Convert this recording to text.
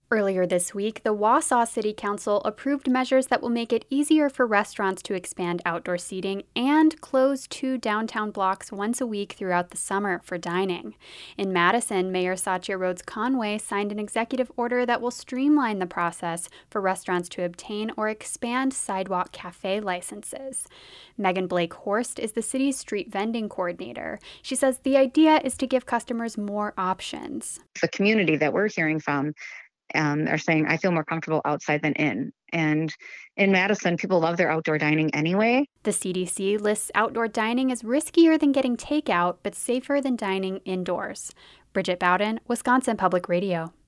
Earlier this week, the Wausau City Council approved measures that will make it easier for restaurants to expand outdoor seating and close 2 downtown blocks once a week throughout the summer for dining. In Madison, Mayor Satya Rhodes Conway signed an executive order that will streamline the process for restaurants to obtain or expand sidewalk cafe licenses. Megan Blake Horst is the city's street vending coordinator. She says the idea is to give customers more options. The community that we're hearing from are saying, I feel more comfortable outside than in. And in Madison, people love their outdoor dining anyway. The CDC lists outdoor dining as riskier than getting takeout, but safer than dining indoors. Bridget Bowden, Wisconsin Public Radio.